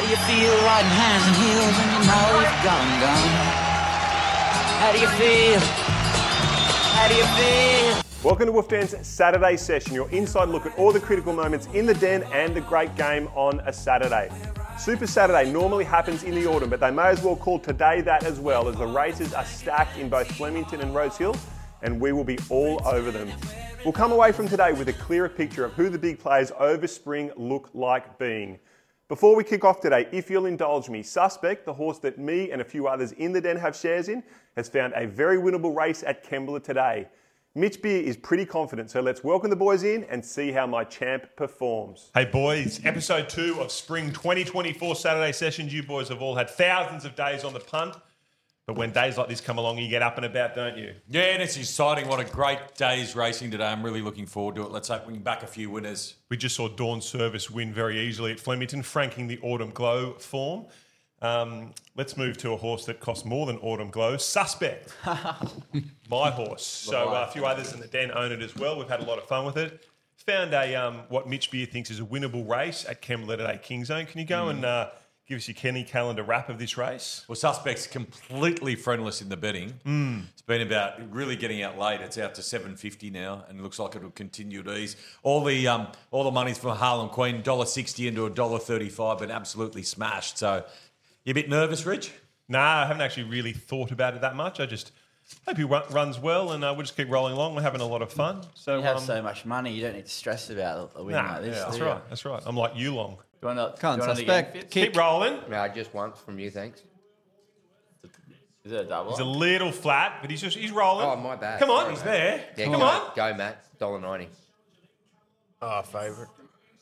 you feel riding hands and heels and you know you've gone? How do you feel? How do you feel? Welcome to Wolf Den's Saturday session, your inside look at all the critical moments in the Den and the great game on a Saturday. Super Saturday normally happens in the autumn, but they may as well call today that as well, as the races are stacked in both Flemington and Rosehill, and we will be all over them. We'll come away from today with a clearer picture of who the big players over spring look like being. Before we kick off today, if you'll indulge me, Suspect, the horse that me and a few others in the Den have shares in, has found a very winnable race at Kembla today. Mitch Beer is pretty confident, so let's welcome the boys in and see how my champ performs. Hey boys, episode 2 of Spring 2024 Saturday sessions. You boys have all had thousands of days on the punt, but when days like this come along, you get up and about, don't you? Yeah, and it's exciting. What a great day's racing today. I'm really looking forward to it. Let's hope we can back a few winners. We just saw Dawn Service win very easily at Flemington, franking the Autumn Glow form. Let's move to a horse that costs more than Autumn Glow, Suspect, my horse. So a few others in the Den own it as well. We've had a lot of fun with it. Found a what Mitch Beer thinks is a winnable race at Kembla today, Kingzone. Can you go and give us your Kenny Calendar wrap of this race? Well, Suspect's completely friendless in the betting. It's been about really getting out late. It's out to $7.50 now, and it looks like it'll continue to ease. All the money's from Harlem Queen, $1.60 into $1.35, but absolutely smashed. So, you a bit nervous, Rich? Nah, I haven't actually really thought about it that much. I just hope he runs well, and we'll just keep rolling along. We're having a lot of fun. So You have so much money, you don't need to stress about a win like this. That's right. That's right. I'm like you long. Do you want to, Can't suspect. Keep rolling. No, just once from you, thanks. Is it a double? He's a little flat, but he's rolling. Oh, my bad. Come on, Sorry, he's mate. there. Yeah, Come on. Go, Matt. $1.90. Oh, favourite.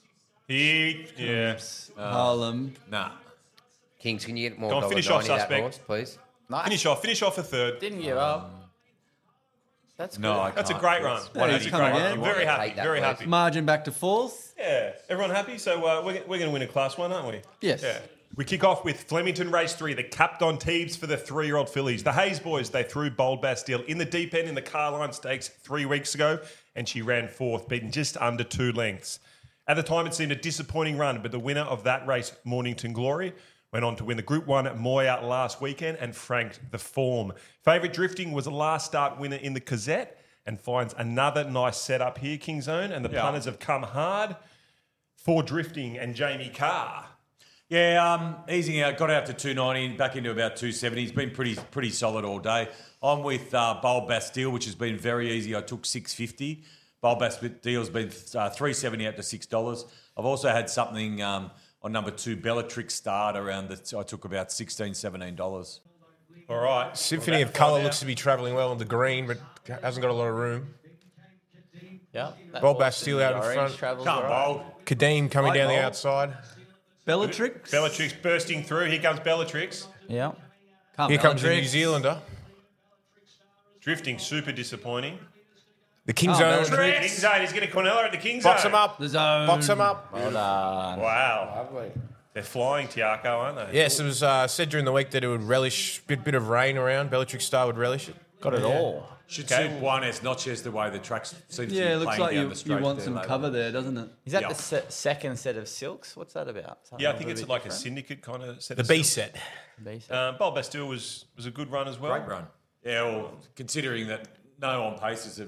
Harlem. Nah. Kings, can you get more Go on, $1.90 finish off, that Suspect. horse, please? Nice. Finish off a third. Didn't give up. That's good. No, I That's a can't. great run. Yeah, he's come again. I'm very happy. Take that, Very please. happy. Margin back to fourth. Yeah. Everyone happy? So we're going to win a Class 1, aren't we? Yes. Yeah. We kick off with Flemington Race 3, the Captain Teebs for the 3-year-old fillies. The Hayes boys, they threw Bold Bastille in the deep end in the Carline Stakes 3 weeks ago, and she ran fourth, beaten just under 2 lengths. At the time, it seemed a disappointing run, but the winner of that race, Mornington Glory, went on to win the Group 1 at Moya last weekend and franked the form. Favourite Drifting was a last start winner in the Gazette and finds another nice setup here, Kingzone, and the punters have come hard for Drifting and Jamie Carr. Yeah, easing out, got out to 290, back into about 270. He's been pretty solid all day. I'm with Bold Bastille, which has been very easy. I took $6.50. Bold Bastille's been $3.70 out to $6. I've also had something on number 2, Bellatrix Start around I took about $16, $17. All right. Symphony of Colour looks to be travelling well in the green, but hasn't got a lot of room. Yeah. Bold Bastille out in front. Come Bold. Kadeem coming down the outside. Bellatrix. Bellatrix bursting through. Here comes Bellatrix. Yeah. Here comes the New Zealander. Drifting, super disappointing. The King's Oh, Own. Bellatrix. King Zone, he's getting Cornella at the King Box Zone. him up. The zone. Box him up. Well done. Wow. Lovely. They're flying, Tiago, aren't they? Yes, it was said during the week that it would relish a bit of rain around. Bellatrix Star would relish it. Got it all. Should suit Buenos Noches the way the tracks seem to Yeah, it be looks playing like down you the straight. want there some lately. cover there, doesn't it? Is that Yeah. the second set of silks? What's that about? Something Yeah, I a think little it's bit like a different? syndicate kind of set. The B set. Bold Bastille was a good run as well. Great run. Yeah, well, considering that no on paces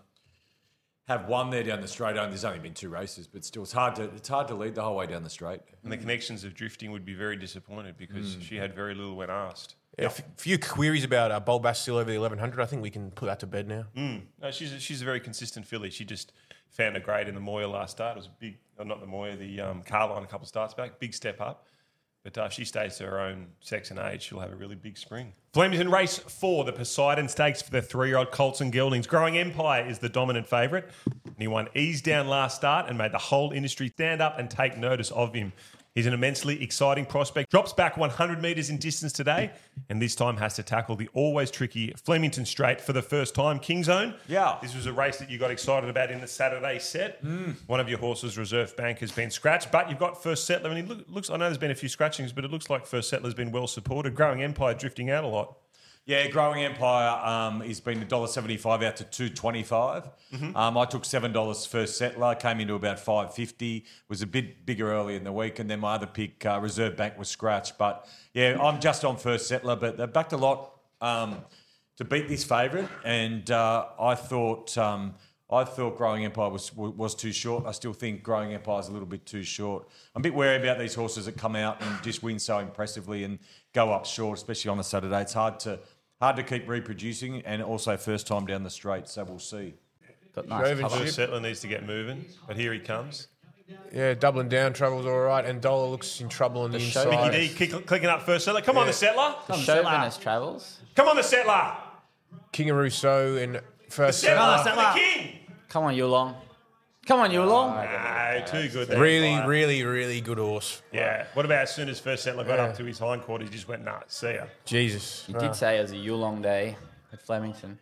have won there down the straight. There's only been 2 races, but still, it's hard to lead the whole way down the straight. And the connections of Drifting would be very disappointed because she had very little when asked. Yeah, a few queries about Bold Bastille over the 1100. I think we can put that to bed now. No, she's a very consistent filly. She just found a grade in the Moya last start. It was a big, not the Moya, the Carline a couple of starts back. Big step up. But if she stays to her own sex and age, she'll have a really big spring. Flemington Race 4, the Poseidon Stakes for the 3-year-old Colts and Geldings. Growing Empire is the dominant favourite. And he won ease down last start and made the whole industry stand up and take notice of him. He's an immensely exciting prospect. Drops back 100 metres in distance today, and this time has to tackle the always tricky Flemington Straight for the first time. Kingzone. Yeah. This was a race that you got excited about in the Saturday set. One of your horses, Reserve Bank, has been scratched, but you've got First Settler, and looks. I know there's been a few scratchings, but it looks like First Settler's been well supported. Growing Empire drifting out a lot. Yeah, Growing Empire has been $1.75 out to $2.25. I took $7 First Settler, came into about $5.50. Was a bit bigger early in the week, and then my other pick, Reserve Bank, was scratched. But yeah, I'm just on First Settler, but they backed a lot to beat this favourite, and I thought Growing Empire was too short. I still think Growing Empire is a little bit too short. I'm a bit wary about these horses that come out and just win so impressively and go up short, especially on a Saturday. It's hard to keep reproducing, and also first time down the straight, so we'll see. Got nice cover. First Settler needs to get moving, but here he comes. Yeah, doubling down, Travel's all right, and Dollar looks in trouble on the inside. Mickey D clicking up First Settler. Come on, the Settler. Chauvinist Travels. Come on, the Settler. King of Rousseau and First Settler, Settler. the King. Come on, Yulong. Come on, Yulong. No, too good. There. Really good horse. Yeah. What about as soon as First Settler got up to his hindquarters, he just went, nah, see ya. Jesus. You did say it was a Yulong day at Flemington.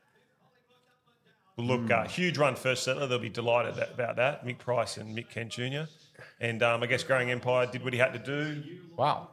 Well, look, huge run First Settler. They'll be delighted about that. Mick Price and Mick Kent Jr. And I guess Growing Empire did what he had to do. Wow.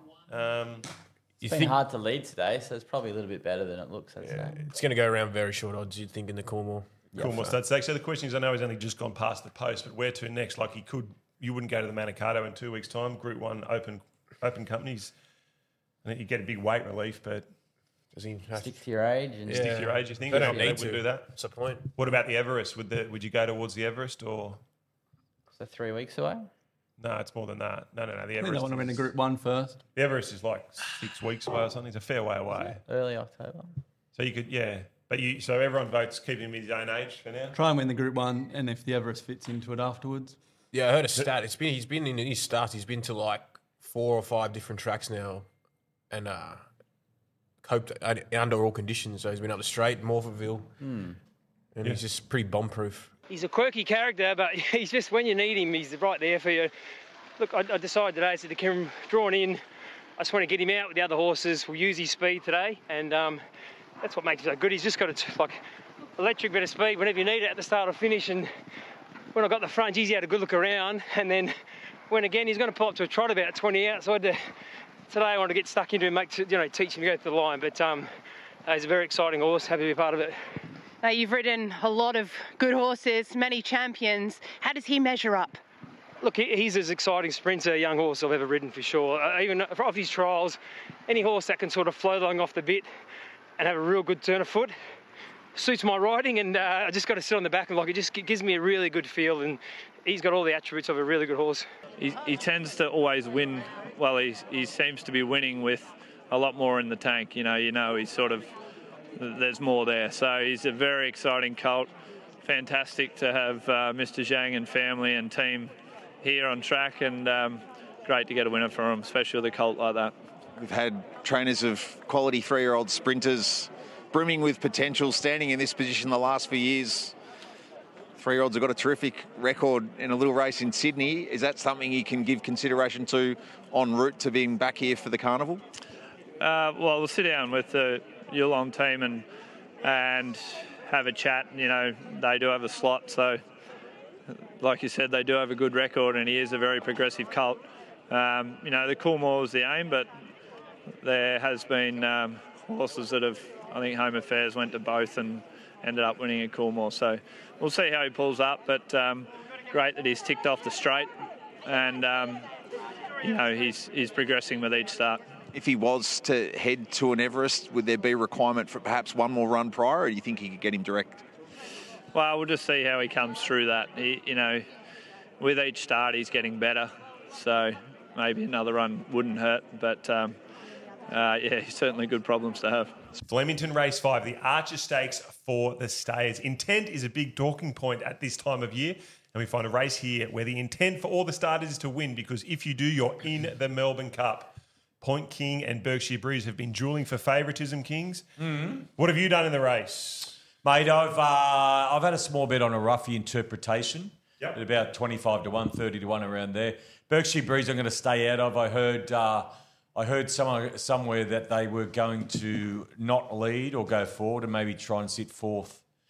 You It's been think hard to lead today, so it's probably a little bit better than it looks, I'd say. it's going to go around very short odds, you'd think, in the Coolmore? Cool, stud stake. So the question is, I know he's only just gone past the post, but where to next? Like you wouldn't go to the Manikato in 2 weeks' time. Group 1 open companies. I think you get a big weight relief, but Does he Stick to your age. And stick to your age, you think? They don't They need wouldn't to. do that. What's the point? What about the Everest? Would you go towards the Everest or? So 3 weeks away? No, it's more than that. No. The I think they Everest. want to win a is- Group 1 first. The Everest is like 6 weeks away or something. It's a fair way away. Early October. So you could, yeah. But so everyone votes keeping him his own age for now. Try and win the Group 1, and if the Everest fits into it afterwards. Yeah, I heard a stat. He's been in his starts. He's been to like 4 or 5 different tracks now, and coped under all conditions. So he's been up the straight, Morphettville, and he's just pretty bomb-proof. He's a quirky character, but he's just, when you need him, he's right there for you. Look, I decided today, I said to Kim, drawn in, I just want to get him out with the other horses. We'll use his speed today, and that's what makes him so good. He's just got a electric bit of speed whenever you need it at the start or finish. And when I got the front, geez, he had a good look around. And then when again, he's going to pull up to a trot about 20 out. So today I wanted to get stuck into him, teach him to go to the line. But he's a very exciting horse. Happy to be part of it. Now, you've ridden a lot of good horses, many champions. How does he measure up? Look, he's as exciting sprinter, young horse I've ever ridden for sure. Even off his trials, any horse that can sort of float along off the bit and have a real good turn of foot suits my riding, and I just got to sit on the back and it just gives me a really good feel, and he's got all the attributes of a really good horse. He tends to always win. Well, he seems to be winning with a lot more in the tank. He's sort of, there's more there. So he's a very exciting colt. Fantastic to have Mr. Zhang and family and team here on track, and great to get a winner for him, especially with a colt like that. We've had trainers of quality 3-year-old sprinters brimming with potential standing in this position the last few years. 3-year-olds have got a terrific record in a little race in Sydney. Is that something you can give consideration to en route to being back here for the carnival? Well, we'll sit down with the Yulong team and have a chat. They do have a slot, so like you said, they do have a good record, and he is a very progressive colt. The Coolmore is the aim, but there has been horses that have, I think Home Affairs went to both and ended up winning at Coolmore. So we'll see how he pulls up, but great that he's ticked off the straight, and he's progressing with each start. If he was to head to an Everest, would there be a requirement for perhaps one more run prior, or do you think you could get him direct? Well, we'll just see how he comes through that. With each start, he's getting better. So maybe another run wouldn't hurt. But, certainly good problems to have. Flemington Race 5, the Archer Stakes for the stayers. Intent is a big talking point at this time of year. And we find a race here where the intent for all the starters is to win, because if you do, you're in the Melbourne Cup. Point King and Berkshire Breeze have been duelling for favouritism, Kings. Mm-hmm. What have you done in the race? Mate, I've had a small bet on a roughie interpretation. Yep. At about 25 to 1, 30 to 1 around there. Berkshire Breeze I'm going to stay out of. I heard somewhere that they were going to not lead or go forward and maybe try and sit fourth.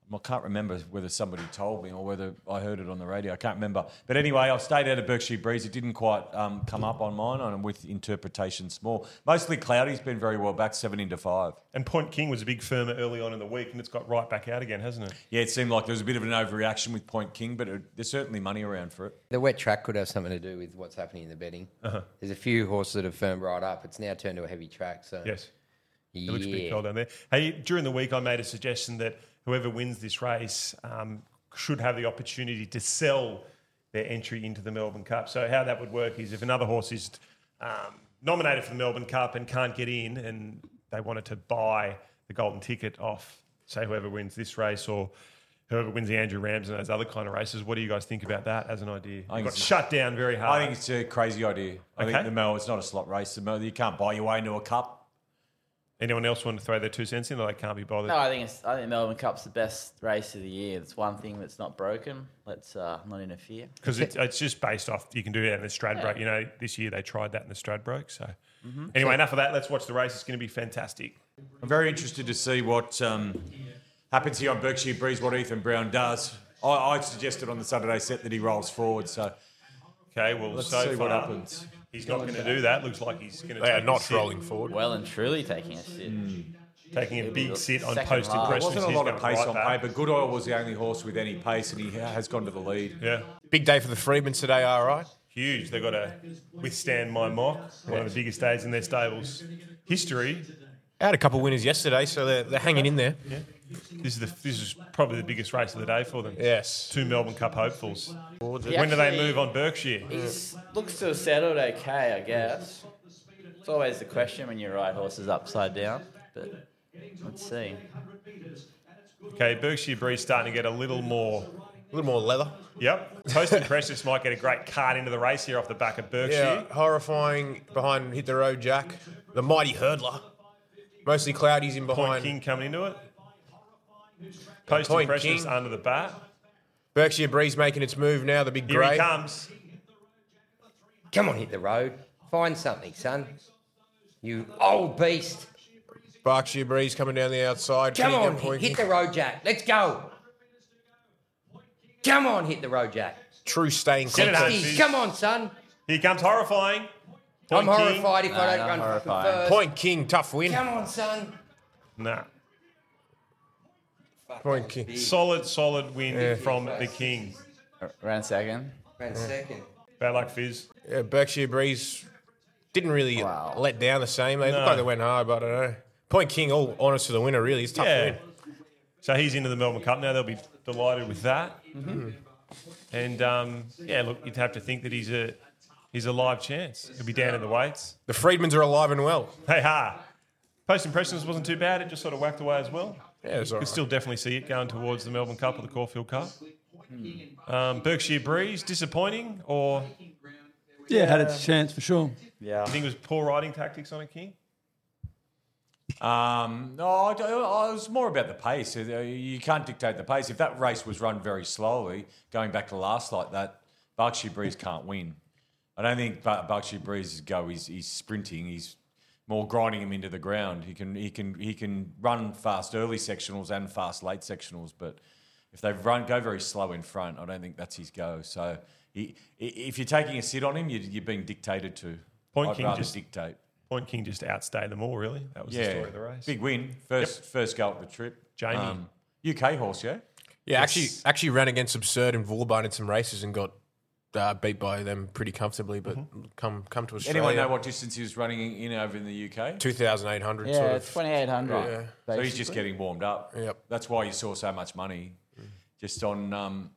I can't remember whether somebody told me or whether I heard it on the radio. I can't remember. But anyway, I've stayed out of Berkshire Breeze. It didn't quite come up on mine, and with interpretation small. Mostly cloudy. He's been very well back, 7-5. And Point King was a big firmer early on in the week, and it's got right back out again, hasn't it? Yeah, it seemed like there was a bit of an overreaction with Point King, but there's certainly money around for it. The wet track could have something to do with what's happening in the betting. There's a few horses that have firmed right up. It's now turned to a heavy track. So Yes. It looks pretty cold down there. Hey, during the week, I made a suggestion that whoever wins this race should have the opportunity to sell their entry into the Melbourne Cup. So how that would work is if another horse is nominated for the Melbourne Cup and can't get in, and they wanted to buy the golden ticket off, say, whoever wins this race or whoever wins the Andrew Rams and those other kind of races, what do you guys think about that as an idea? It got shut down very hard. I think it's a crazy idea. I think the Mel, it's not a slot race. The Mel, you can't buy your way into a cup. Anyone else want to throw their 2 cents in, or they can't be bothered? No, I think Melbourne Cup's the best race of the year. It's one thing that's not broken. Let's not interfere. Because it's just based off, you can do that in the Stradbroke. You know, this year they tried that in the Stradbroke. So anyway, enough of that. Let's watch the race. It's going to be fantastic. I'm very interested to see what happens here on Berkshire Breeze, what Ethan Brown does. I suggested on the Saturday set that he rolls forward. So okay, well, let's so see far, what happens. He's not going to do that. Looks like he's going to They are take not a sit. rolling forward. Well and truly taking a sit. Taking a big sit on second post last. There impressions. wasn't a He's lot of going pace right on back. paper. Good Oil was the only horse with any pace, and he has gone to the lead. Yeah. Big day for the Freedmans today, all right? Huge. They've got to withstand my mock, one of the biggest days in their stables history. I had a couple of winners yesterday, so they're hanging in there. Yeah. This is probably the biggest race of the day for them. Yes. 2 Melbourne Cup hopefuls. He When do they actually- move on Berkshire? Looks to have settled okay, I guess. It's always the question when you ride horses upside down, but let's see. Okay, Berkshire Breeze starting to get a little more leather. Yep. Post and Precious might get a great card into the race here off the back of Berkshire. Yeah, horrifying behind Hit the Road Jack. The Mighty Hurdler. Mostly Cloudy's in behind. Point King coming into it. Post Point and Precious King. under the bat. Berkshire Breeze making its move now, the big Here grey. he comes. Come on, Hit the Road. Find something, son. You old beast. Berkshire Breeze coming down the outside. Come King on, and Point hit King. the road, Jack. Let's go. Come on, Hit the Road, Jack. True staying Get it, confidence. 60s. Come on, son. Here comes Horrifying. I'm Point King. horrified if I don't not run fucking horrifying. first. Point King, tough win. Come on, son. Nah. Point King. Solid win from the King. Around second. Ran second. Bad luck, Fizz. Yeah, Berkshire Breeze didn't really let down the same. They looked No. like they went hard, but I don't know. Point King, all honest to the winner, really. It's a tough win. So he's into the Melbourne Cup now. They'll be delighted with that. And yeah, look, you'd have to think that he's a live chance. He'll be down in the weights. The Freedmans are alive and well. Hey ha! Post Impressions wasn't too bad. It just sort of whacked away as well. Yeah, it's all Could right. still definitely see it going towards the Melbourne Cup or the Caulfield Cup. Berkshire Breeze, disappointing, or Yeah, had its chance for sure. Yeah. you think it was poor riding tactics on a King? No, I was more about the pace. You can't dictate the pace. If that race was run very slowly, going back to last like that, Berkshire Breeze can't win. I don't think Berkshire Breeze's go. He's sprinting. He's more grinding him into the ground. He can run fast early sectionals and fast late sectionals, but if they go very slow in front, I don't think that's his go. So if you're taking a sit on him, you're being dictated to. Point I'd King rather just dictate. Point King just outstayed them all. Really, that was the story of the race. Big win. First go at the trip. Jamie. UK horse, yeah? Yeah, Yes. actually ran against Absurd and Wollongong in some races and got beat by them pretty comfortably, but come to Australia. Anyone know what distance he was running in over in the UK? 2,800 Yeah, sort of. 2,800. Yeah. So he's just getting warmed up. Yep. That's why you saw so much money just on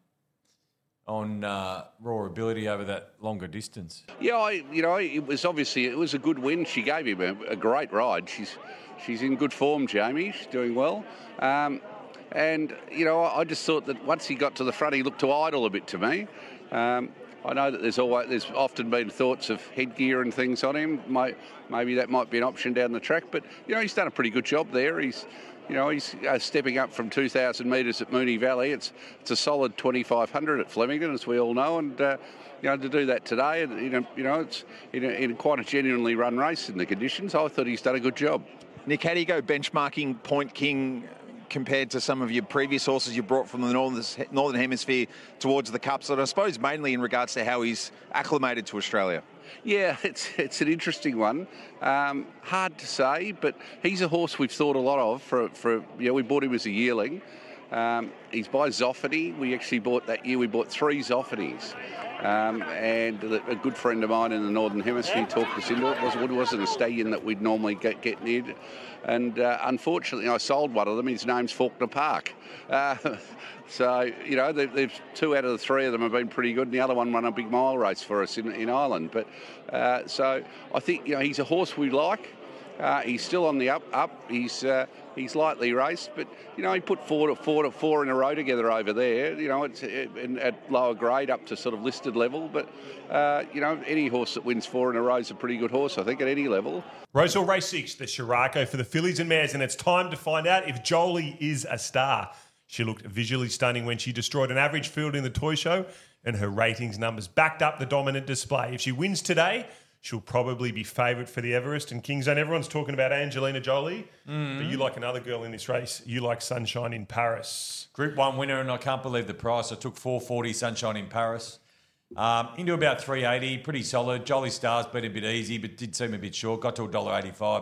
raw ability over that longer distance. Yeah, it was a good win. She gave him a great ride. She's in good form, Jamie. She's doing well. And I just thought that once he got to the front, he looked too idle a bit to me. I know that there's often been thoughts of headgear and things on him. Maybe that might be an option down the track, but he's done a pretty good job there. He's stepping up from 2,000 metres at Moonee Valley. It's a solid 2,500 at Flemington, as we all know, and to do that today, it's in quite a genuinely run race in the conditions. I thought he's done a good job. Nick, how do you go benchmarking Point King compared to some of your previous horses you brought from the Northern Hemisphere towards the Cups, and I suppose mainly in regards to how he's acclimated to Australia? Yeah, it's an interesting one. Hard to say, but he's a horse we've thought a lot of. We bought him as a yearling. He's by Zoffany. We actually bought 3 Zoffanys. And a good friend of mine in the Northern Hemisphere talked us into it. It wasn't a stallion that we'd normally get near. And unfortunately, I sold one of them. His name's Faulkner Park. So, there's 2 out of the 3 of them have been pretty good, and the other one won a big mile race for us in Ireland. But so I think, he's a horse we like. He's still on the up. He's lightly raced, but he put 4 in a row together over there. It's at lower grade up to sort of listed level. But any horse that wins 4 in a row is a pretty good horse, I think, at any level. Roseville Race 6, the Shirako for the fillies and mares, and it's time to find out if Jolie is a star. She looked visually stunning when she destroyed an average field in the toy show, and her ratings numbers backed up the dominant display. If she wins today, she'll probably be favourite for the Everest and King's Zone. Everyone's talking about Angelina Jolie, but you like another girl in this race. You like Sunshine in Paris. Group 1 winner, and I can't believe the price. I took 440 Sunshine in Paris. Into about 380, pretty solid. Jolie Star's been a bit easy, but did seem a bit short. Got to $1.85,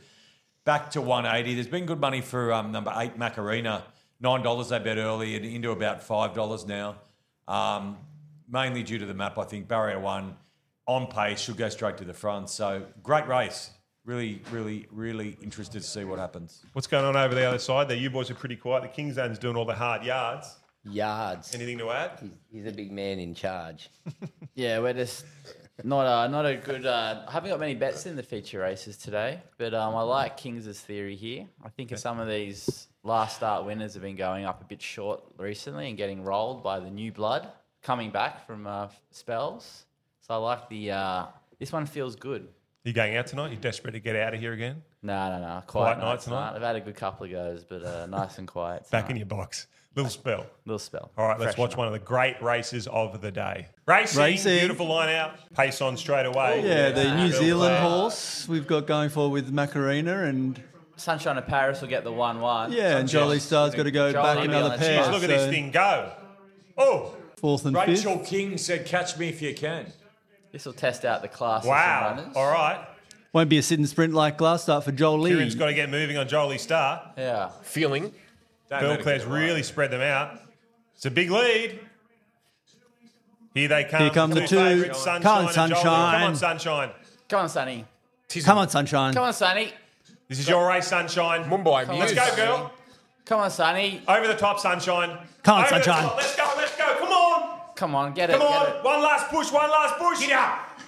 back to 180. There's been good money for number 8 Macarena. $9 they bet early and into about $5 now. Mainly due to the map, I think. Barrier 1 on pace, should go straight to the front. So great race. Really, really, really interested to see what happens. What's going on over the other side there? You boys are pretty quiet. The King's Zone's doing all the hard yards. Anything to add? He's a big man in charge. Yeah, we're just not a good. I haven't got many bets in the feature races today, but I like Kings's theory here. I think some of these last start winners have been going up a bit short recently and getting rolled by the new blood coming back from spells. So I like this one feels good. You going out tonight? You desperate to get out of here again? No. Quiet night tonight? I've had a good couple of goes, but nice and quiet. Back in your box. Little spell. All right, let's watch one of the great races of the day. Racing. Beautiful line out. Pace on straight away. Yeah, the New Zealand horse we've got going forward with Macarena and... Sunshine of Paris will get the 1-1. Yeah, and Jolie Star's got to go back another pair. Jeez, look at this thing go. Oh! 4th and 5th. Rachel King said, catch me if you can. This will test out the class of wow. some runners. All right. Won't be a sit and sprint like last start for Jolie. Kieran's got to get moving on Jolie Star. Yeah. Feeling. Belclair's really spread them out. It's a big lead. Here they come. Here come the 2. Favourites, Sunshine. Come on, Sunshine. Come on, Sunshine. Come on, Sonny. Come on, Sunshine. Come on, Sonny. This is your race, Sunshine. Mumbai. Let's go, girl. Come on, Sonny. Over the top, Sunshine. Come on, Over Sunshine. the top. Let's go. Come on. Come on, get it. Come on. Get it. One last push. Get up.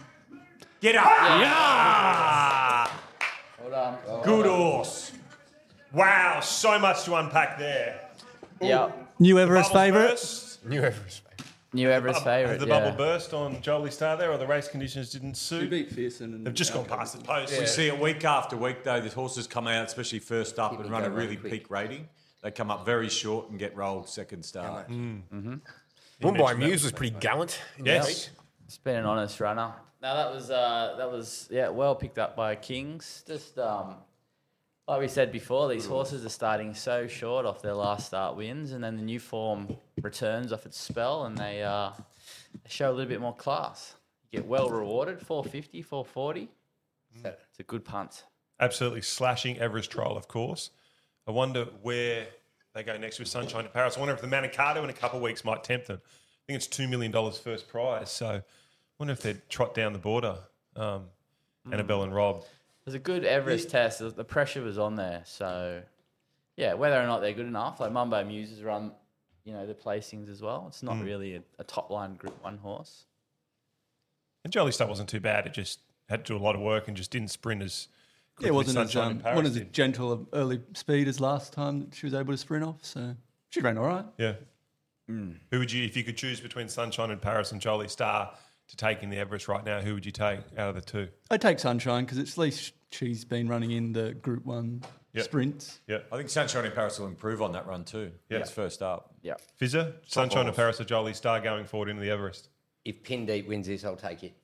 Yeah. Hold on. Good horse. Wow, so much to unpack there. Yeah. New Everest favourite. New Everest. New Everest favourite. Has the bubble burst on Jolie Star there, or the race conditions didn't suit? She beat Pearson. And they've just gone past the post. We see it week after week, though. The horses come out, especially first up, and run a really peak rating. They come up very short and get rolled second start. Mumbai Muse was pretty gallant. Yes. It's been an honest runner. Now that was well picked up by Kings. Just like we said before, these horses are starting so short off their last start wins, and then the new form returns off its spell, and they show a little bit more class. You get well rewarded, 450, 440. It's a good punt. Absolutely slashing Everest Trial, of course. I wonder where they go next with Sunshine in Paris. I wonder if the Manicato in a couple of weeks might tempt them. I think it's $2 million first prize, so I wonder if they'd trot down the border, Annabelle and Rob. It was a good Everest test. The pressure was on there. So, yeah, whether or not they're good enough, like Mumbai Muse has run, the placings as well. It's not really a top-line Group 1 horse. And Jolie Star wasn't too bad. It just had to do a lot of work and just didn't sprint as quickly. Yeah, it wasn't as gentle of early speed as last time that she was able to sprint off. So she ran all right. Yeah. Who would you, if you could choose between Sunshine in Paris and Jolie Star to take in the Everest right now, who would you take out of the two? I'd take Sunshine because at least she's been running in the Group 1 sprints. Yeah, I think Sunshine in Paris will improve on that run too. Yeah, it's first up. Yeah, Fizzer, Sunshine in Paris or Jolie Star going forward into the Everest. If Pin Deep wins this, I'll take it.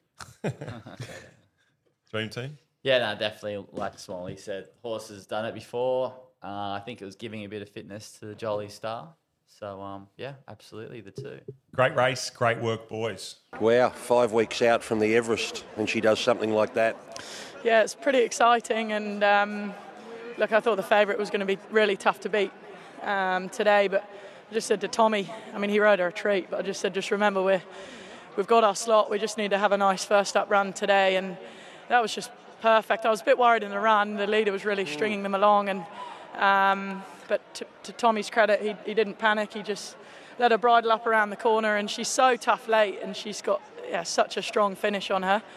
Dream team. Yeah, no, definitely. Like Smalley said, horse has done it before. I think it was giving a bit of fitness to the Jolly Star. So, yeah, absolutely, the two. Great race, great work, boys. Wow, 5 weeks out from the Everest and she does something like that. Yeah, it's pretty exciting. And, look, I thought the favourite was going to be really tough to beat today. But I just said to Tommy, I mean, he rode her a treat, but I just said, just remember, we've got our slot. We just need to have a nice first up run today. And that was just perfect. I was a bit worried in the run. The leader was really stringing them along. And but to Tommy's credit, he didn't panic. He just let her bridle up around the corner. And she's so tough late. And she's got such a strong finish on her.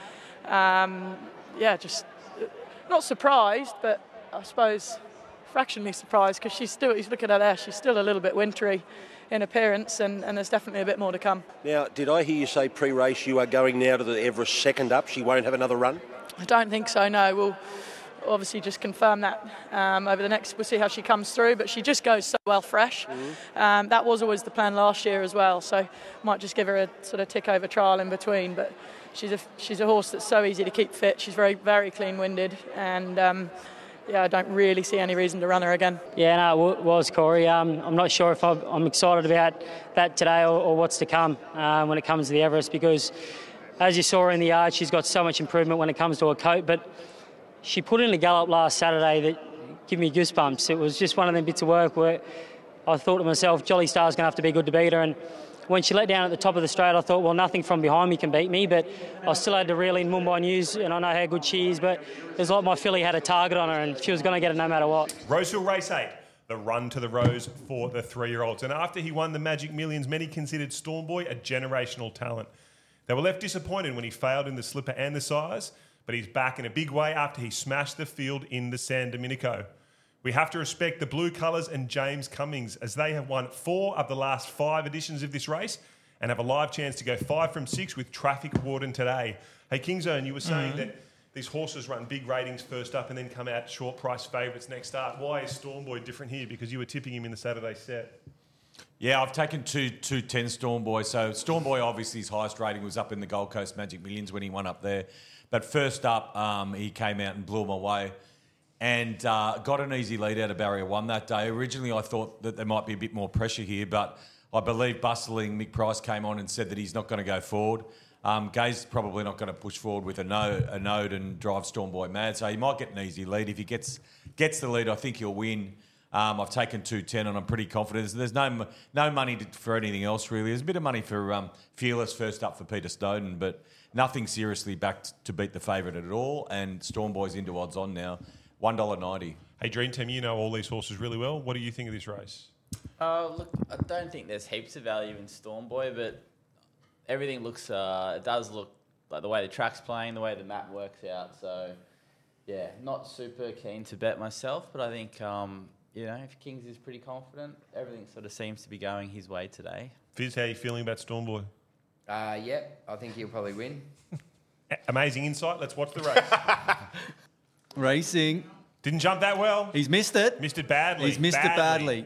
Just not surprised, but I suppose fractionally surprised because he's looking at her there. She's still a little bit wintry in appearance, and there's definitely a bit more to come. Now, did I hear you say pre-race you are going now to the Everest second up? She won't have another run? I don't think so, no. We'll obviously just confirm that over the next... We'll see how she comes through, but she just goes so well fresh. That was always the plan last year as well, so might just give her a sort of tick-over trial in between, but she's a horse that's so easy to keep fit. She's very, very clean-winded, and... I don't really see any reason to run her again. Yeah, no, it was, Corey. I'm not sure if I'm excited about that today or what's to come when it comes to the Everest, because as you saw her in the yard, she's got so much improvement when it comes to her coat, but she put in a gallop last Saturday that gave me goosebumps. It was just one of them bits of work where I thought to myself, Jolly Star's going to have to be good to beat her, and when she let down at the top of the straight, I thought, well, nothing from behind me can beat me, but I still had to reel in Mumbai News, and I know how good she is, but it was like my filly had a target on her, and she was going to get it no matter what. Rosehill Race 8, the run to the Rose for the 3-year-olds. And after he won the Magic Millions, many considered Stormboy a generational talent. They were left disappointed when he failed in the slipper and the size, but he's back in a big way after he smashed the field in the San Domenico. We have to respect the Blue Colours and James Cummings, as they have won 4 of the last 5 editions of this race and have a live chance to go 5 from 6 with Traffic Warden today. Hey, Kingzone, you were saying that these horses run big ratings first up and then come out short price favourites next start. Why is Stormboy different here? Because you were tipping him in the Saturday set. Yeah, I've taken 210 Stormboy. So Stormboy, obviously, his highest rating was up in the Gold Coast Magic Millions when he won up there. But first up, he came out and blew him away. And got an easy lead out of barrier 1 that day. Originally, I thought that there might be a bit more pressure here, but I believe bustling Mick Price came on and said that he's not going to go forward. Gay's probably not going to push forward with a node and drive Stormboy mad, so he might get an easy lead. If he gets the lead, I think he'll win. I've taken 210 and I'm pretty confident. There's no money for anything else, really. There's a bit of money for Fearless first up for Peter Snowden, but nothing seriously backed to beat the favourite at all, and Stormboy's into odds on now. $1.90. Hey, Dream Team, you know all these horses really well. What do you think of this race? Look, I don't think there's heaps of value in Stormboy, but everything looks, it does look like the way the track's playing, the way the map works out. So, yeah, not super keen to bet myself, but I think, if Kings is pretty confident, everything sort of seems to be going his way today. Fizz, how are you feeling about Stormboy? I think he'll probably win. Amazing insight. Let's watch the race. Racing. Didn't jump that well. He's missed it. Missed it badly. He's missed it badly.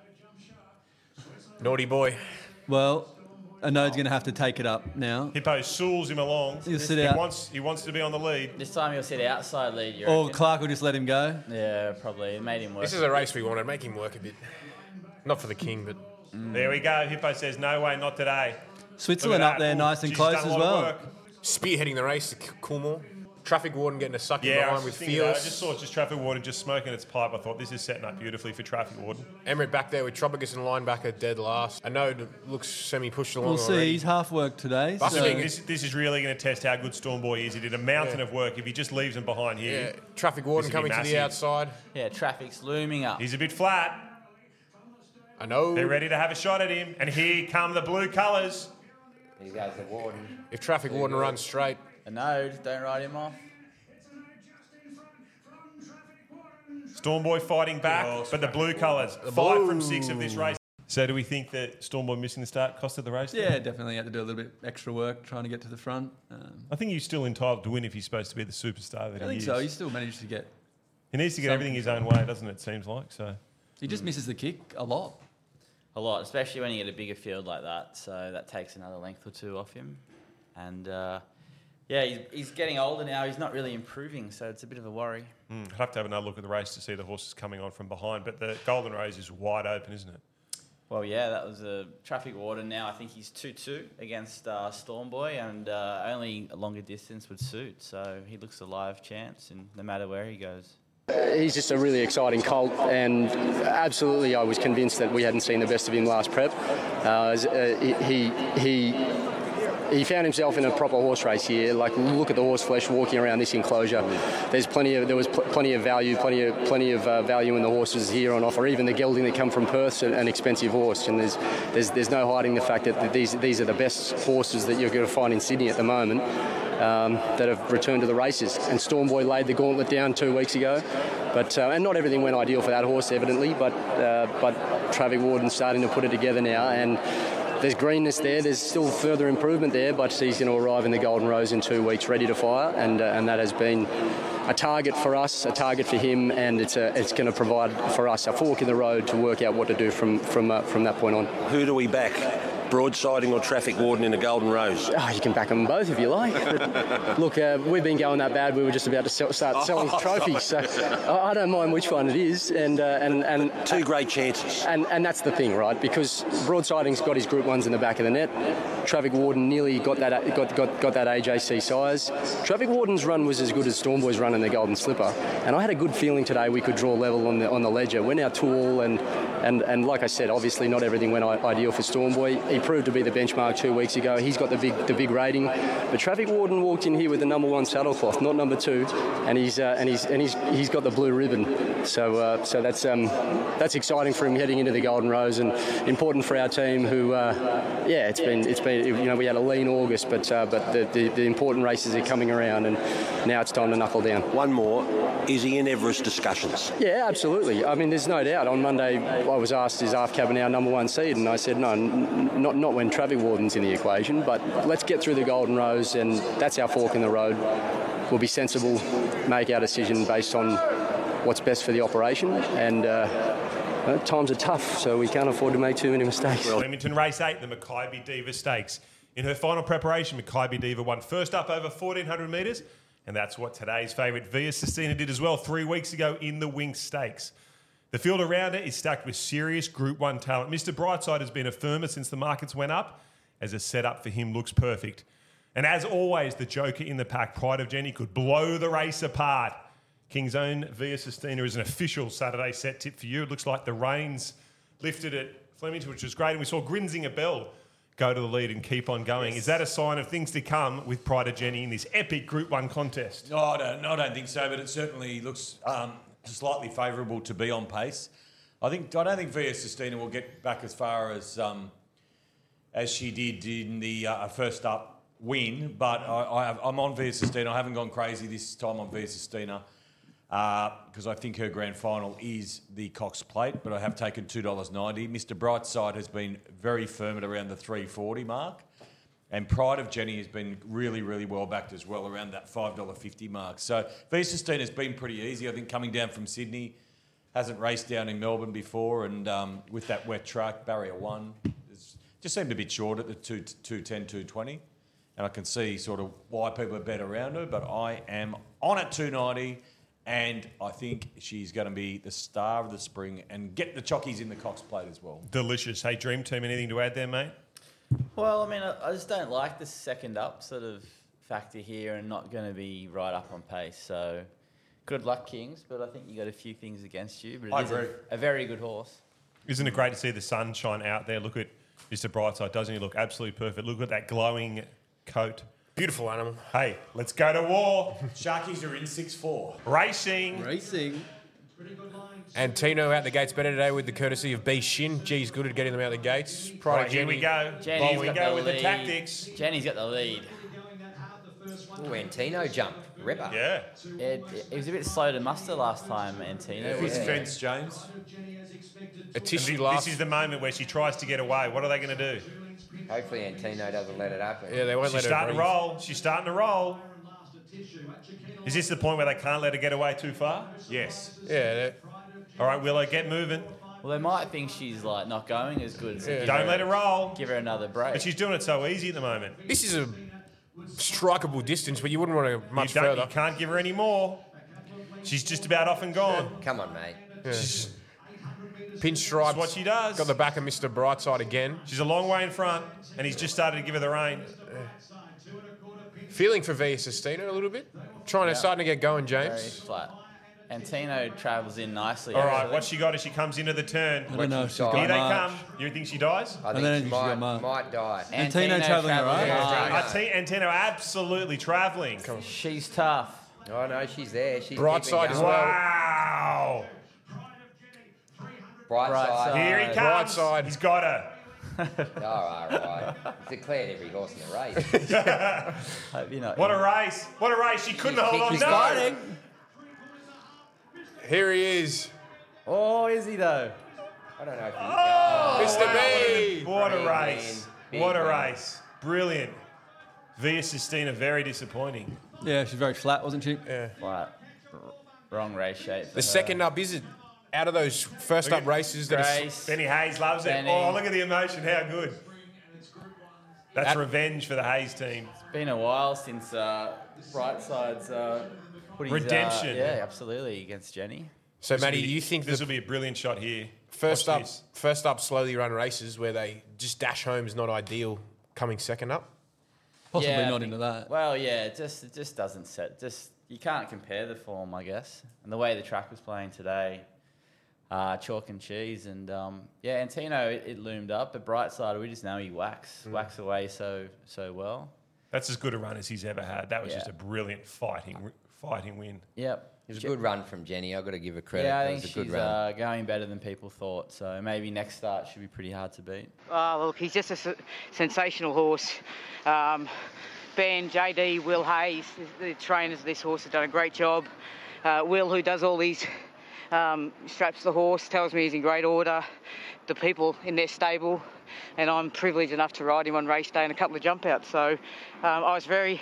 Naughty boy. Well, Anode's going to have to take it up now. Hippo sools him along. He'll sit out. He wants to be on the lead. This time he'll sit outside lead, you Or reckon? Clark will just let him go. Yeah, probably. It made him work. This is a race we wanted. Make him work a bit. Not for the king, but... There we go. Hippo says, no way, not today. Switzerland up there nice and close as well. Spearheading the race to Coolmore. Traffic Warden getting a suck in behind with Fearless. I just saw just Traffic Warden just smoking its pipe. I thought this is setting up beautifully for Traffic Warden. Emmerich back there with Tropigus and linebacker dead last. I know it looks semi-pushed along We'll see. already. He's half worked today. I think this is really going to test how good Stormboy is. He did a mountain of work. If he just leaves him behind here... Yeah, Traffic Warden coming to the outside. Yeah, traffic's looming up. He's a bit flat. I know. They're ready to have a shot at him. And here come the blue colours. Here goes the Warden. If Traffic Warden runs straight... Anode, don't ride him off. Stormboy fighting back, but the blue colours, 5 from 6 of this race. So do we think that Stormboy missing the start costed the race? Yeah, definitely had to do a little bit extra work trying to get to the front. I think he's still entitled to win if he's supposed to be the superstar that he is. I think so. He still managed to get... He needs to get everything his own way, doesn't it, seems like. So he just misses the kick a lot. A lot, especially when you get a bigger field like that. So that takes another length or two off him. And Yeah, he's getting older now. He's not really improving, so it's a bit of a worry. I'd have to have another look at the race to see the horses coming on from behind, but the Golden Rose is wide open, isn't it? Well, yeah, that was a traffic warden. Now I think he's 2-2 against Stormboy, and only a longer distance would suit. So he looks a live chance, and no matter where he goes. He's just a really exciting colt, and absolutely I was convinced that we hadn't seen the best of him last prep. He found himself in a proper horse race here. Like, look at the horse flesh walking around this enclosure. There was plenty of value, plenty of value in the horses here on offer. Even the gelding that come from Perth's an expensive horse, and there's no hiding the fact that these are the best horses that you're going to find in Sydney at the moment. That have returned to the races. And Stormboy laid the gauntlet down 2 weeks ago, but and not everything went ideal for that horse, evidently. But Traffic Warden's starting to put it together now, and there's greenness there. There's still further improvement there, but he's going to arrive in the Golden Rose in 2 weeks, ready to fire, and that has been a target for us, a target for him, and it's going to provide for us a fork in the road to work out what to do from that point on. Who do we back? Broadsiding or Traffic Warden in the Golden Rose? Oh, you can back them both if you like. But look, we've been going that bad. We were just about to start selling trophies, so I don't mind which one it is. And two great chances. And that's the thing, right? Because Broadsiding's got his Group 1s in the back of the net. Traffic Warden nearly got that AJC size. Traffic Warden's run was as good as Stormboy's run in the Golden Slipper, and I had a good feeling today we could draw level on the ledger. We're now tall, and like I said, obviously not everything went ideal for Stormboy. He proved to be the benchmark 2 weeks ago. He's got the big rating. But Traffic Warden walked in here with the number 1 saddlecloth, not number 2, and he's got the blue ribbon. So that's exciting for him heading into the Golden Rose, and important for our team. Who it's been we had a lean August, but the important races are coming around, and now it's time to knuckle down. One more. Is he in Everest discussions? Yeah, absolutely. I mean, there's no doubt. On Monday, I was asked, is Arf Cabin our number 1 seed? And I said, no, not when Traffic Warden's in the equation, but let's get through the Golden Rose, and that's our fork in the road. We'll be sensible, make our decision based on what's best for the operation, and times are tough, so we can't afford to make too many mistakes. Leamington Race 8, the Mackay Diva Stakes. In her final preparation, Mackay Diva won first up over 1,400 metres, and that's what today's favourite Via Sistina did as well 3 weeks ago in the Winx Stakes. The field around her is stacked with serious Group 1 talent. Mr. Brightside has been a firmer since the markets went up, as a setup for him looks perfect. And as always, the joker in the pack, Pride of Jenny, could blow the race apart. King's Own Via Sistina is an official Saturday set tip for you. It looks like the reins lifted at Flemington, which was great. And we saw Grinzinger Bell go to the lead and keep on going. Yes. Is that a sign of things to come with Pride of Jenny in this epic Group 1 contest? No, I don't think so, but it certainly looks slightly favourable to be on pace. I don't think Via Sistina will get back as far as she did in the first up win, but I'm on Via Sistina. I haven't gone crazy this time on Via Sistina because I think her grand final is the Cox Plate, but I have taken $2.90. Mr. Brightside has been very firm at around the $3.40 mark, and Pride of Jenny has been really, really well backed as well, around that $5.50 mark. So Via Sistina has been pretty easy. I think coming down from Sydney, hasn't raced down in Melbourne before, and with that wet track, barrier 1, just seemed a bit short at the 210, 220. And I can see sort of why people are bet around her, but I am on at $2.90, and I think she's going to be the star of the spring and get the chockies in the Cox Plate as well. Delicious. Hey, Dream Team, anything to add there, mate? Well, I mean, I just don't like the second up sort of factor here, and not going to be right up on pace. So good luck, Kings, but I think you got a few things against you. But it is a very good horse. Isn't it great to see the sun shine out there? Look at Mr. Brightside. Doesn't he look absolutely perfect? Look at that glowing coat. Beautiful animal. Hey, let's go to war. Sharkies are in 6-4. Racing. And Tino out the gates better today with the courtesy of B Shin. G's good at getting them out the gates. Right, here we go. Jenny's we go with the tactics. Jenny's got the lead. Ooh, Antino jump. Ripper. Yeah. He was a bit slow to muster last time, Antino. His fence, James. A tissue This is the moment where she tries to get away. What are they going to do? Hopefully Antino doesn't let it up. Yeah, they won't let her starting to roll. She's starting to roll. Is this the point where they can't let her get away too far? Yes. Yeah. All right, Willow, get moving. Well, they might think she's like not going as good. So Don't let her roll. Give her another break. But she's doing it so easy at the moment. This is a strikeable distance, but you wouldn't want to much further. You can't give her any more. She's just about off and gone. Come on, mate. Pinstripes. That's what she does. Got the back of Mr. Brightside again. She's a long way in front, and he's just started to give her the rein. Feeling for Via Sistina a little bit. Starting to get going, James. Very flat. And Tino travels in nicely. All right, actually. what she got is she comes into the turn. I don't know if she's got Here they March. come. You think she dies? I think she might die. And Tino travelling all right? Antino absolutely travelling. She's tough. Oh, no, she's there. She's Brightside as well. Wow. Brightside. Here he comes. Brightside. He's got her. All right. He's declared every horse in the race. Hope you're not. What a race. What a race. She couldn't hold on. She's No. fighting. Here he is. Oh, is he though? I don't know if he... Mr. B. What a race. What a race. Brilliant. Via Sistina, very disappointing. Yeah, she's very flat, wasn't she? Yeah. Flat. Wrong race shape. The second up, is it out of those first up races? Grace. Benny Hayes loves Benny. it. Oh, look at the emotion. How good. That's revenge for the Hayes team. It's been a while since Brightside's put his, Redemption. yeah, absolutely, against Jenny. So, Matty, you think this will be a brilliant shot here? First up, slowly run races where they just dash home is not ideal. Coming second up, Possibly Yeah, I not think- into that. Well, yeah, it just doesn't set. You can't compare the form, I guess, and the way the track was playing today. Chalk and cheese, and Antino it loomed up, but Brightside we just know he whacks away so well. That's as good a run as he's ever had. That was just a brilliant fighting win. Yep. It was a good run from Jenny. I've got to give her credit. Yeah, I It think was a good she's run. going better than people thought. So maybe next start should be pretty hard to beat. Oh, look, he's just a sensational horse. Ben, JD, Will Hayes, the trainers of this horse have done a great job. Will, who does all these straps the horse, tells me he's in great order. The people in their stable, and I'm privileged enough to ride him on race day and a couple of jump outs. So I was very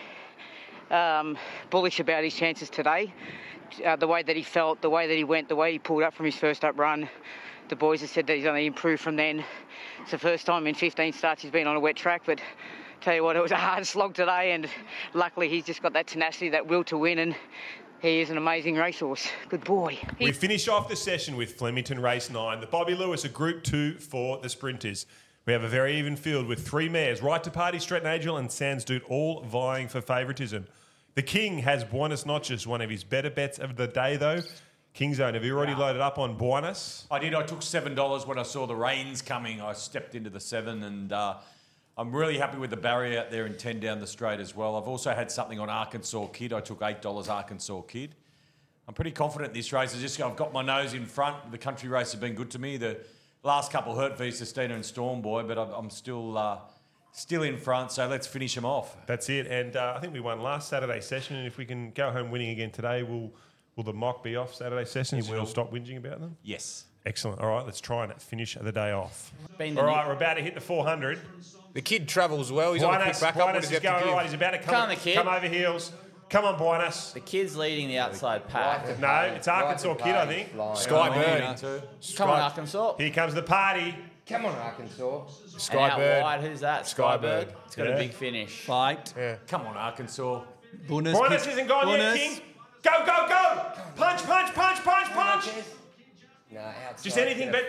bullish about his chances today. The way that he felt, the way that he went, the way he pulled up from his first up run. The boys have said that he's only improved from then. It's the first time in 15 starts he's been on a wet track, but tell you what, it was a hard slog today, and luckily he's just got that tenacity, that will to win, and he is an amazing racehorse. Good boy. We finish off the session with Flemington Race 9. The Bobby Lewis, a Group 2 for the sprinters. We have a very even field with three mares, Right to Party, Stretton Angel and Sans Dude, all vying for favouritism. The King has Buenos Noches, one of his better bets of the day, though. King Zone, have you already loaded up on Buenos? I did. I took $7 when I saw the rains coming. I stepped into the 7, and I'm really happy with the barrier out there and 10 down the straight as well. I've also had something on Arkansas Kid. I took $8 Arkansas Kid. I'm pretty confident in this race. I've got my nose in front. The country race has been good to me. The last couple hurt Via Sistina and Storm Boy, but I'm still in front, so let's finish them off. That's it. And I think we won last Saturday session, and if we can go home winning again today, will the mock be off Saturday sessions? We'll stop whinging about them? Yes. Excellent. All right, let's try and finish the day off. Been All the right, we're about to hit the 400. The kid travels well. He's on a quick backup. What Buenos does he is have to going give? all right. He's about to Come on, the kid. come over heels. Come on, Buenos. The kid's leading the outside pack. No, it's Arkansas Kid, I think. Skybird. Come on, Arkansas. Here comes the party. Come on, Arkansas. And out Skybird. wide, who's that? Skybird. It's got a big finish. Fight. Yeah. Come on, Arkansas. Buenos Isn't gone yet, King. Go, go, go. Punch, punch, punch, punch, punch. No, outside. Just anything but...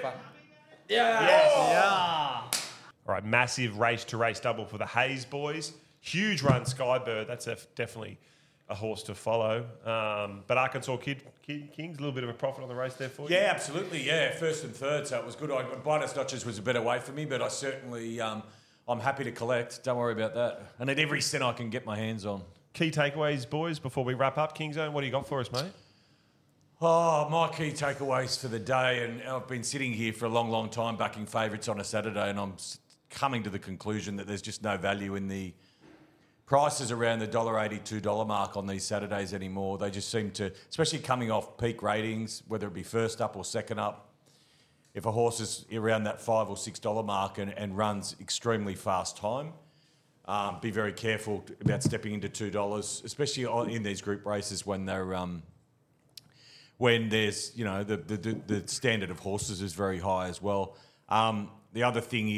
Yeah. All right, massive race-to-race double for the Hayes boys. Huge run, Skybird. That's definitely a horse to follow. But Arkansas King's a little bit of a profit on the race there for you. Yeah, absolutely. Yeah, first and third, so it was good. Buenos Noches was a better way for me, but I certainly, I'm happy to collect. Don't worry about that. And at every cent I can get my hands on. Key takeaways, boys, before we wrap up. King Zone, what do you got for us, mate? Oh, my key takeaways for the day, and I've been sitting here for a long, long time backing favourites on a Saturday, and I'm coming to the conclusion that there's just no value in the prices around the $1.80, $2 mark on these Saturdays anymore. They just seem to, especially coming off peak ratings, whether it be first up or second up, if a horse is around that $5 or $6 mark and runs extremely fast time, be very careful about stepping into $2, especially in these group races when they're when there's, the standard of horses is very high as well. The other thing is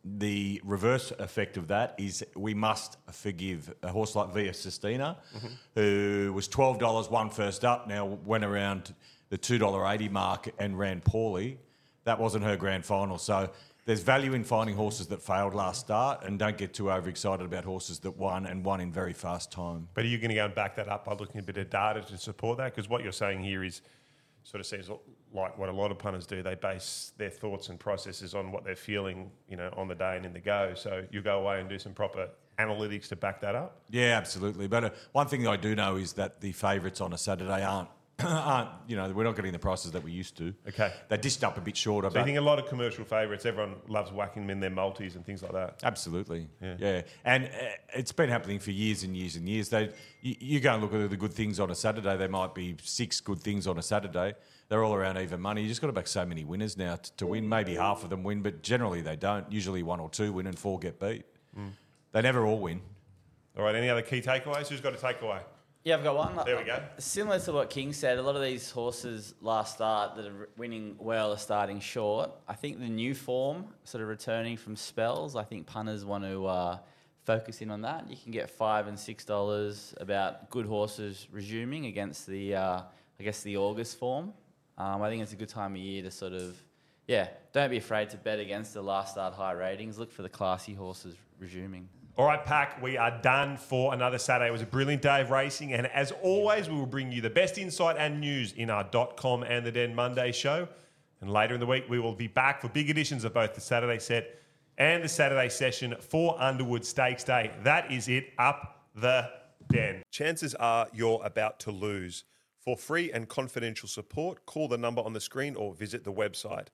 the reverse effect of that is we must forgive a horse like Via Sistina, who was $12, won first up, now went around the $2.80 mark and ran poorly. That wasn't her grand final. So there's value in finding horses that failed last start, and don't get too overexcited about horses that won and won in very fast time. But are you going to go and back that up by looking at a bit of data to support that? Because what you're saying here is sort of seems like what a lot of punters do. They base their thoughts and processes on what they're feeling, on the day and in the go. So you go away and do some proper analytics to back that up? Yeah, absolutely. But one thing that I do know is that the favourites on a Saturday aren't, we're not getting the prices that we used to. Okay. They dished up a bit shorter. So you think a lot of commercial favourites, everyone loves whacking them in their multis and things like that? Absolutely. Yeah. And it's been happening for years and years and years. You go and look at the good things on a Saturday, there might be 6 good things on a Saturday. They're all around even money. You just got to back so many winners now to win. Maybe half of them win, but generally they don't. Usually 1 or 2 win and 4 get beat. They never all win. All right, any other key takeaways? Who's got a takeaway? Yeah, I've got one. There we go. Similar to what King said, a lot of these horses last start that are winning well are starting short. I think the new form, sort of returning from spells, I think punters want to focus in on that. You can get $5 and $6 about good horses resuming against the, the August form. I think it's a good time of year to sort of, don't be afraid to bet against the last start high ratings. Look for the classy horses resuming. All right, Pack, we are done for another Saturday. It was a brilliant day of racing, and as always, we will bring you the best insight and news in our .com and the Den Monday show. And later in the week, we will be back for big editions of both the Saturday set and the Saturday session for Underwood Stakes Day. That is it. Up the Den. Chances are you're about to lose. For free and confidential support, call the number on the screen or visit the website.